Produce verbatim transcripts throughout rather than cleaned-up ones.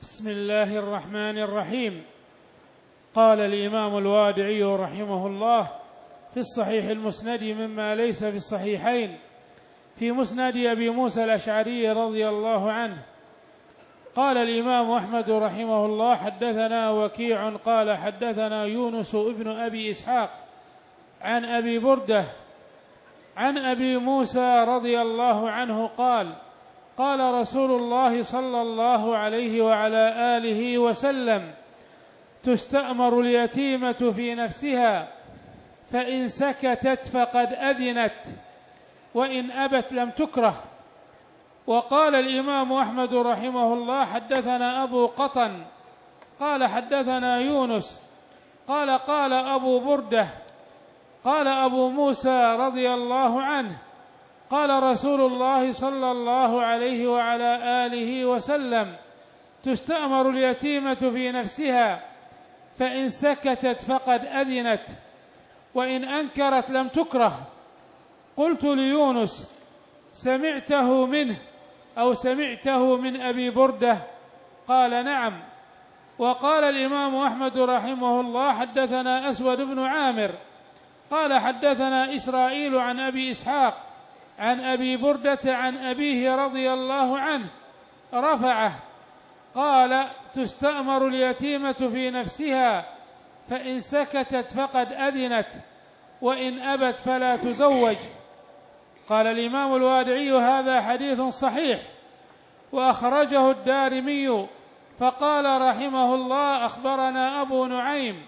بسم الله الرحمن الرحيم. قال الإمام الوادعي رحمه الله في الصحيح المسند مما ليس في الصحيحين في مسند أبي موسى الأشعري رضي الله عنه قال الإمام أحمد رحمه الله: حدثنا وكيع قال حدثنا يونس ابن أبي إسحاق عن أبي بردة عن أبي موسى رضي الله عنه قال: قال رسول الله صلى الله عليه وعلى آله وسلم: تستأمر اليتيمة في نفسها فإن سكتت فقد أذنت وإن أبت لم تكره. وقال الإمام أحمد رحمه الله: حدثنا أبو قطن قال حدثنا يونس قال قال أبو بردة قال أبو موسى رضي الله عنه: قال رسول الله صلى الله عليه وعلى آله وسلم: تستأمر اليتيمة في نفسها فإن سكتت فقد أذنت وإن أنكرت لم تكره. قلت ليونس: سمعته منه أو سمعته من أبي بردة؟ قال: نعم. وقال الإمام أحمد رحمه الله: حدثنا أسود بن عامر قال حدثنا إسرائيل عن أبي إسحاق عن أبي بردة عن أبيه رضي الله عنه رفعه قال: تستأمر اليتيمة في نفسها فإن سكتت فقد أذنت وإن أبت فلا تزوج. قال الإمام الوادعي: هذا حديث صحيح، وأخرجه الدارمي فقال رحمه الله: أخبرنا أبو نعيم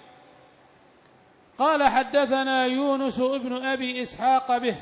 قال حدثنا يونس ابن أبي إسحاق به.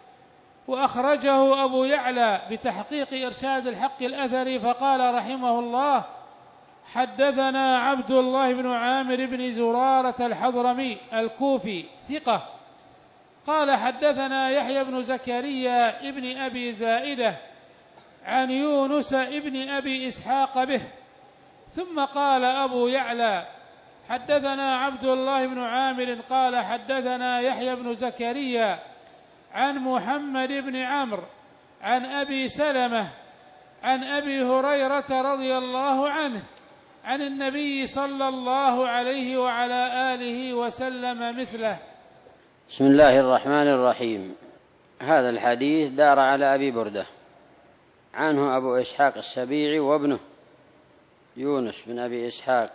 وأخرجه أبو يعلى بتحقيق إرشاد الحق الأثري فقال رحمه الله: حدثنا عبد الله بن عامر بن زرارة الحضرمي الكوفي ثقة قال حدثنا يحيى بن زكريا ابن أبي زائدة عن يونس ابن أبي إسحاق به. ثم قال أبو يعلى: حدثنا عبد الله بن عامر قال حدثنا يحيى بن زكريا عن محمد بن عمرو عن أبي سلمة عن أبي هريرة رضي الله عنه عن النبي صلى الله عليه وعلى آله وسلم مثله. بسم الله الرحمن الرحيم. هذا الحديث دار على أبي بردة، عنه أبو إسحاق السبيعي وابنه يونس بن أبي إسحاق،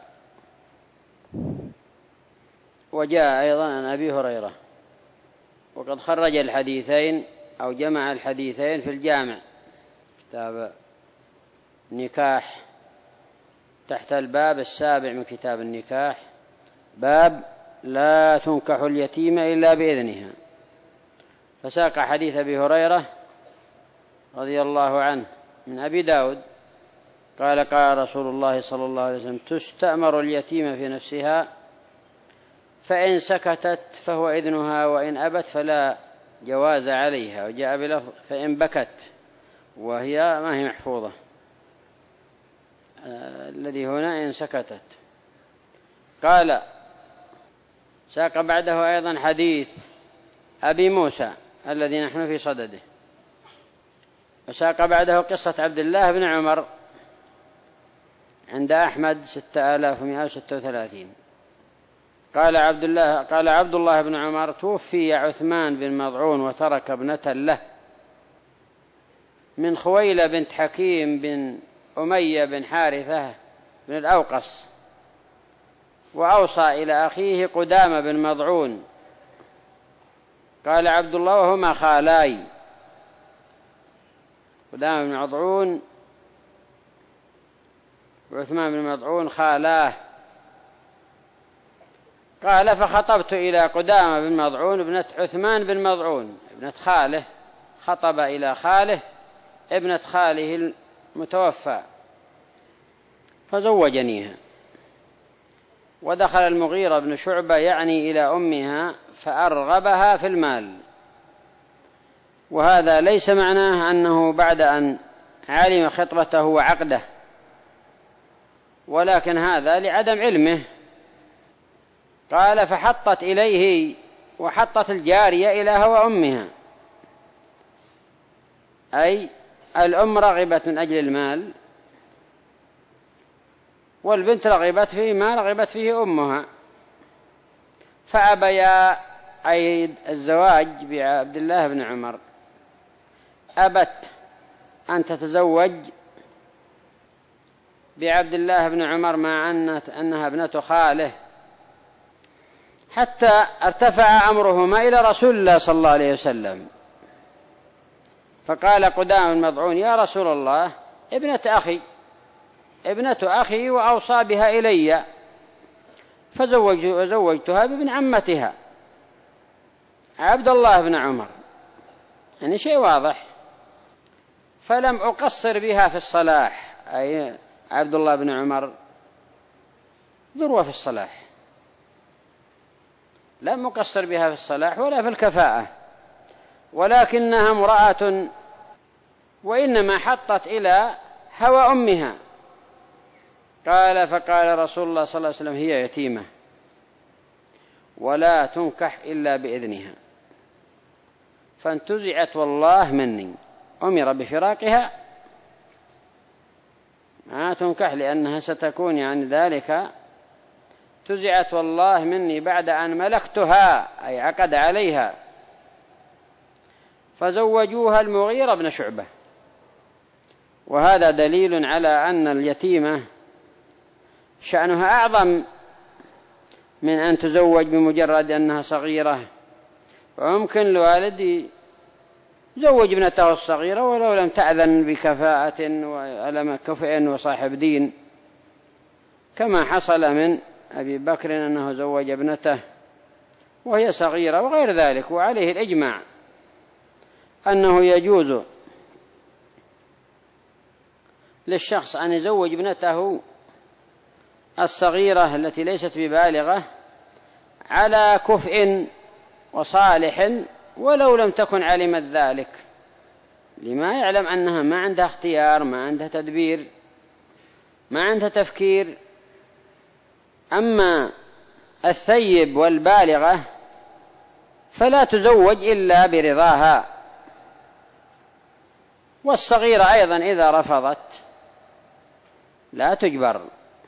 وجاء أيضا عن أبي هريرة. وقد خرج الحديثين أو جمع الحديثين في الجامع كتاب النكاح تحت الباب السابع من كتاب النكاح، باب لا تنكح اليتيمة إلا بإذنها، فساق حديث أبي هريرة رضي الله عنه من أبي داود قال: قال رسول الله صلى الله عليه وسلم: تستأمر اليتيمة في نفسها فإن سكتت فهو إذنها وإن أبت فلا جواز عليها. وجاء بلفظ فإن بكت، وهي ما هي محفوظة، آه الذي هنا إن سكتت. قال: ساق بعده أيضا حديث أبي موسى الذي نحن في صدده، وساق بعده قصة عبد الله بن عمر عند أحمد ستة آلاف ومئة وستة وثلاثين. قال عبد الله قال عبد الله بن عمر: توفي عثمان بن مضعون وترك ابنة له من خويلة بنت حكيم بن أمية بن حارثة بن الأوقص، وأوصى إلى أخيه قدامة بن مضعون. قال عبد الله: وهما خالاي. قدامة بن مضعون وعثمان بن مضعون خالاه. قال: فخطبت إلى قدامة بن مضعون ابنة عثمان بن مضعون ابنة خاله، خطب إلى خاله ابنة خاله المتوفى فزوجنيها. ودخل المغيرة بن شعبة يعني إلى أمها فأرغبها في المال. وهذا ليس معناه أنه بعد أن علم خطبته وعقده، ولكن هذا لعدم علمه. قال: فحطت إليه وحطت الجارية إلى هوى أمها، أي الأم رغبت من أجل المال والبنت رغبت فيه ما رغبت فيه أمها، فأبيا أي الزواج بعبد الله بن عمر، أبت أن تتزوج بعبد الله بن عمر مع أنها ابنة خاله، حتى ارتفع أمرهما إلى رسول الله صلى الله عليه وسلم. فقال قدام المضعون: يا رسول الله، ابنة أخي ابنة أخي وأوصى بها إلي، فزوجتها بابن عمتها عبد الله بن عمر، يعني شيء واضح. فلم أقصر بها في الصلاح، أي عبد الله بن عمر ذروة في الصلاح، لم أقصر بها في الصلاح ولا في الكفاءة، ولكنها امرأة، وإنما حطت إلى هوى أمها. قال فقال رسول الله صلى الله عليه وسلم: هي يتيمة ولا تنكح إلا بإذنها، فانتزعت والله مني، أمر بفراقها، ما تنكح لأنها ستكون يعني ذلك، تزعت والله مني بعد أن ملكتها، أي عقد عليها. فزوجوها المغيرة بن شعبة. وهذا دليل على أن اليتيمة شأنها أعظم من أن تزوج بمجرد أنها صغيرة. وممكن الوالد يزوج ابنته الصغيرة ولو لم تأذن بكفاءة وعلم كفء وصاحب دين، كما حصل من أبي بكر أنه زوج ابنته وهي صغيرة وغير ذلك. وعليه الإجماع أنه يجوز للشخص أن يزوج ابنته الصغيرة التي ليست ببالغة على كفء وصالح ولو لم تكن علمت ذلك، لما يعلم أنها ما عندها اختيار، ما عندها تدبير، ما عندها تفكير. أما الثيب والبالغة فلا تزوج إلا برضاها، والصغيرة أيضا إذا رفضت لا تجبر.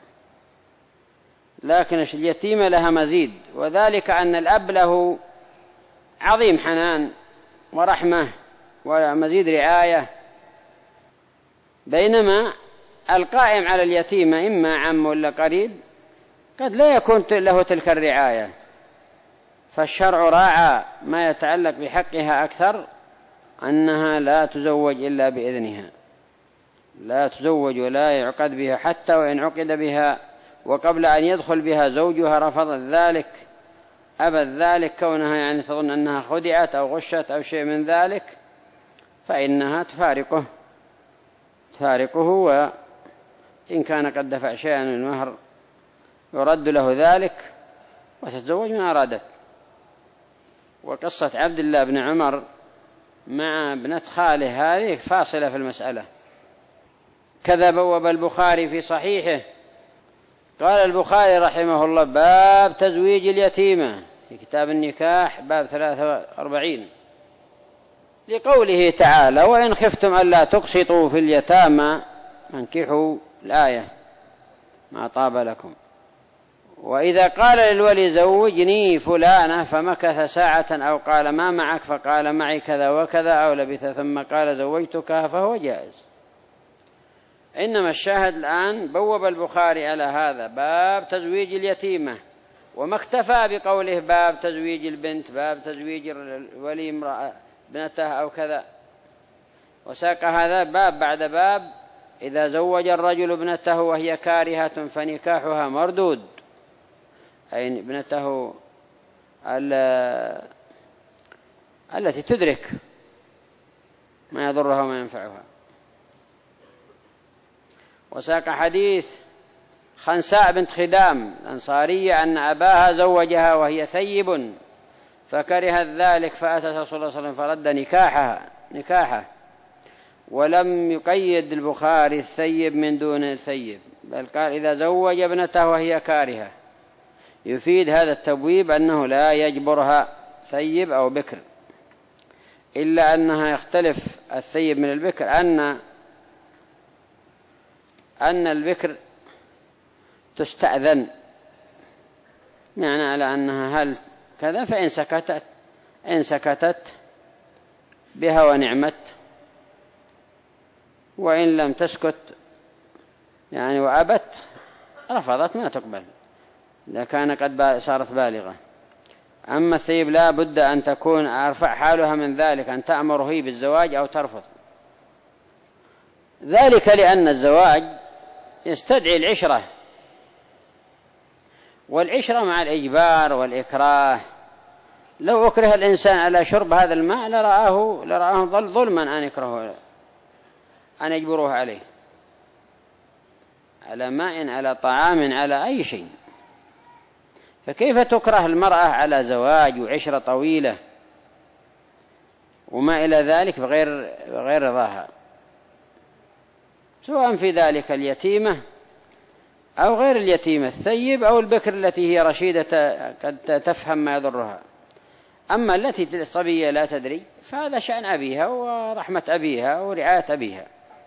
لكن اليتيمة لها مزيد، وذلك أن الأب له عظيم حنان ورحمة ومزيد رعاية، بينما القائم على اليتيمة إما عم ولا قريب قد لا يكون له تلك الرعاية. فالشرع راعى ما يتعلق بحقها أكثر، أنها لا تزوج إلا بإذنها، لا تزوج ولا يعقد بها، حتى وإن عقد بها وقبل أن يدخل بها زوجها رفضت ذلك، أبت ذلك، كونها يعني تظن أنها خدعت أو غشت أو شيء من ذلك، فإنها تفارقه تفارقه وإن كان قد دفع شيئا من المهر يرد له ذلك وتتزوج من أرادت. وقصة عبد الله بن عمر مع ابنة خاله هذه فاصلة في المسألة. كذا بوب البخاري في صحيحه، قال البخاري رحمه الله: باب تزويج اليتيمة، في كتاب النكاح باب ثلاثة وأربعين، لقوله تعالى: وإن خفتم ألا تقسطوا في اليتامى فانكحوا، الآية، ما طاب لكم. وإذا قال للولي: زوجني فلانة، فمكث ساعة أو قال: ما معك، فقال: معي كذا وكذا، أو لبث ثم قال: زوجتك، فهو جائز. إنما الشاهد الآن بوب البخاري على هذا باب تزويج اليتيمة، وما اكتفى بقوله باب تزويج البنت، باب تزويج الولي امرأة ابنته أو كذا، وساق هذا باب بعد باب: إذا زوج الرجل ابنته وهي كارهة فنكاحها مردود، أي ابنته التي تدرك ما يضرها وما ينفعها. وساق حديث خنساء بنت خدام الأنصارية أن أباها زوجها وهي ثيب فكرهت ذلك، فأتت رسول الله صلى الله عليه وسلم فرد نكاحها نكاحه ولم يقيد البخاري الثيب من دون الثيب، بل قال: إذا زوج ابنته وهي كارهة، يفيد هذا التبويب أنه لا يجبرها ثيب أو بكر، إلا أنها يختلف الثيب من البكر، أن أن البكر تستأذن، معنى على أنها هل كذا، فإن سكتت إن سكتت بها ونعمت، وإن لم تسكت يعني وأبت رفضت ما تقبل إذا كان قد صارت بالغة. أما الثيب لا بد أن تكون أرفع حالها من ذلك، أن تأمر هي بالزواج أو ترفض ذلك، لأن الزواج يستدعي العشرة، والعشرة مع الإجبار والإكراه. لو أكره الإنسان على شرب هذا الماء لرآه لرآه ظلما أن يكرهه، أن يجبروه عليه، على ماء، على طعام، على أي شيء. فكيف تكره المرأة على زواج وعشرة طويلة وما إلى ذلك بغير بغير رضاها، سواء في ذلك اليتيمة أو غير اليتيمة، الثيب أو البكر التي هي رشيدة قد تفهم ما يضرها. أما التي الصبية لا تدري فهذا شأن أبيها ورحمة أبيها ورعاية أبيها.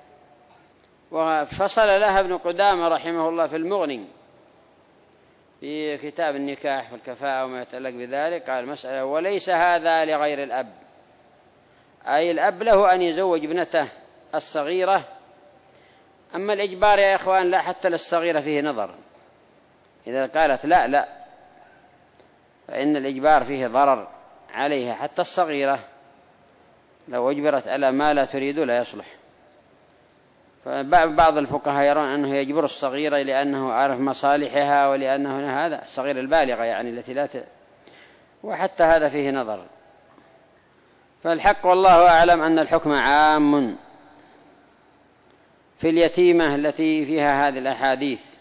وفصل لها ابن قدامة رحمه الله في المغني في كتاب النكاح والكفاءة وما يتعلق بذلك، قال مسألة: وليس هذا لغير الأب، أي الأب له أن يزوج ابنته الصغيرة. أما الإجبار يا إخوان لا، حتى للصغيرة فيه نظر، إذا قالت لا لا فإن الإجبار فيه ضرر عليها، حتى الصغيرة لو أجبرت على ما لا تريد لا يصلح. فبعض الفقهاء يرون أنه يجبر الصغيرة لأنه عارف مصالحها، ولأنه هذا الصغير البالغة يعني التي لا ت... وحتى هذا فيه نظر. فالحق والله أعلم أن الحكم عام في اليتيمة التي فيها هذه الأحاديث،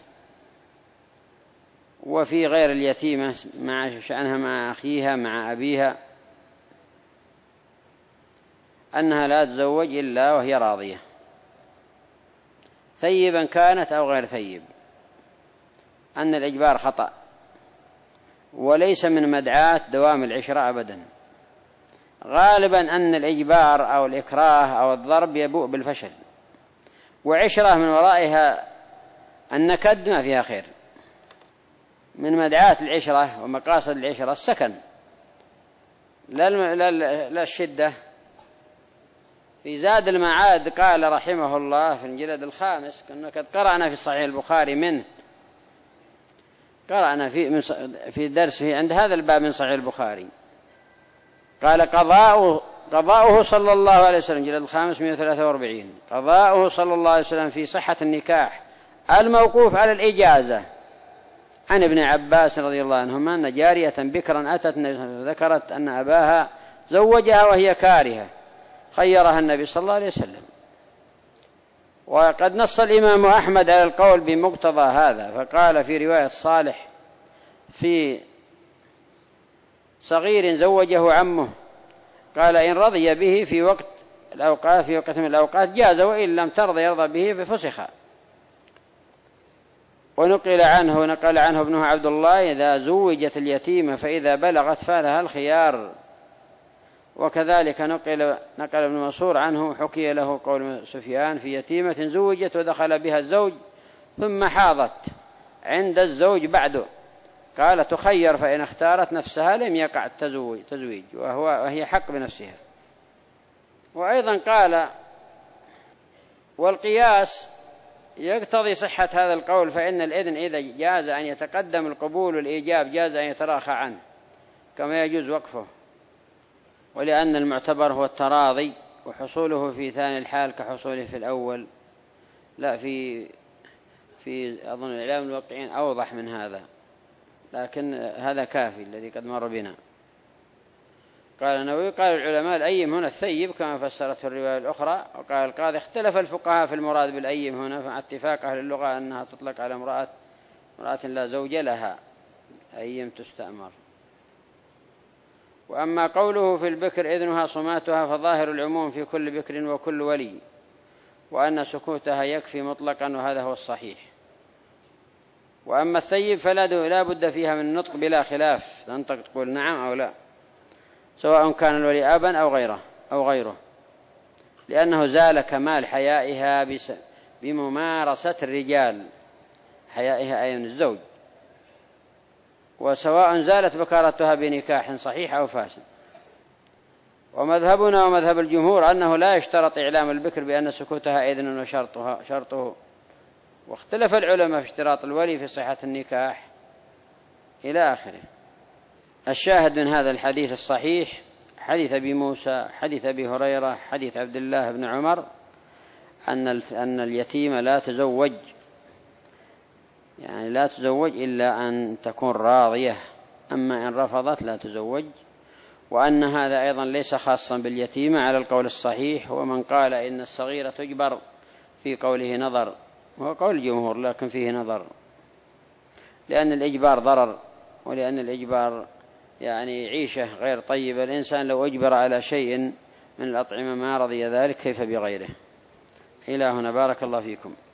وفي غير اليتيمة مع شأنها مع أخيها مع أبيها، أنها لا تزوج إلا وهي راضية، ثيبا كانت أو غير ثيب. أن الإجبار خطأ وليس من مدعاة دوام العشرة أبدا. غالبا أن الإجبار أو الإكراه أو الضرب يبوء بالفشل، وعشرة من ورائها النكد ما فيها خير. من مدعاة العشرة ومقاصد العشرة السكن لا, لا, لا الشدة. في زاد المعاد قال رحمه الله في الجلد الخامس، كنا قد قرأنا في صحيح البخاري منه، قرأنا في في درس في عند هذا الباب من صحيح البخاري، قال: قضاؤه قضاؤه صلى الله عليه وسلم، جلد الخامس مئة وثلاثة وأربعين، قضاؤه صلى الله عليه وسلم في صحة النكاح الموقوف على الإجازة عن ابن عباس رضي الله عنهما أن جارية بكرا أتت ذكرت أن أباها زوجها وهي كارهة، خيرها النبي صلى الله عليه وسلم. وقد نص الإمام أحمد على القول بمقتضى هذا، فقال في رواية صالح في صغير زوجه عمه، قال: إن رضي به في وقت الأوقات في وقت من الأوقات جاز، وإن لم ترضى يرضى به ففسخ. ونقل عنه نقل عنه ابنه عبد الله: إذا زوجت اليتيمة فإذا بلغت فلها الخيار. وكذلك نقل نقل ابن منصور عنه حكي له قول سفيان في يتيمة زوجت ودخل بها الزوج ثم حاضت عند الزوج بعده، قال: تخير، فإن اختارت نفسها لم يقع التزويج تزويج وهو وهي حق بنفسها. وأيضا قال: والقياس يقتضي صحة هذا القول، فإن الإذن إذا جاز أن يتقدم القبول والإيجاب جاز أن يتراخى عنه كما يجوز وقفه، ولأن المعتبر هو التراضي، وحصوله في ثاني الحال كحصوله في الأول. لا في في أظن الإعلام الواقعين أوضح من هذا، لكن هذا كافي الذي قد مر بنا. قال النووي: قال العلماء الأيم هنا الثيب كما فسرته الرواية الأخرى. وقال القاضي: اختلف الفقهاء في المراد بالأيم هنا، مع اتفاق أهل اللغة أنها تطلق على امرأة امرأة لا زوج لها، أيم تستأمر. وأما قوله في البكر إذنها صماتها فظاهر العموم في كل بكر وكل ولي، وأن سكوتها يكفي مطلقا، وهذا هو الصحيح. وأما الثيب فلا لا بد فيها من النطق بلا خلاف، تنطق تقول نعم أو لا، سواء كان الولي أبا أو غيره أو غيره، لأنه زال كمال حيائها بممارسة الرجال حيائها أي من الزوج، وسواء زالت بكارتها بنكاح صحيح أو فاسد. ومذهبنا ومذهب الجمهور أنه لا يشترط إعلام البكر بأن سكوتها إذن وشرطها شرطه. واختلف العلماء في اشتراط الولي في صحة النكاح إلى آخره. الشاهد من هذا الحديث الصحيح حديث أبي موسى، حديث أبي هريرة، حديث عبد الله بن عمر، أن أن اليتيمة لا تزوج، يعني لا تزوج إلا أن تكون راضية، أما إن رفضت لا تزوج. وأن هذا أيضا ليس خاصا باليتيمة على القول الصحيح. ومن قال إن الصغيرة تجبر في قوله نظر، وهو قول الجمهور لكن فيه نظر، لأن الإجبار ضرر، ولأن الإجبار يعني عيشة غير طيبة. الإنسان لو أجبر على شيء من الأطعمة ما رضي ذلك كيف بغيره. إلى هنا، بارك الله فيكم.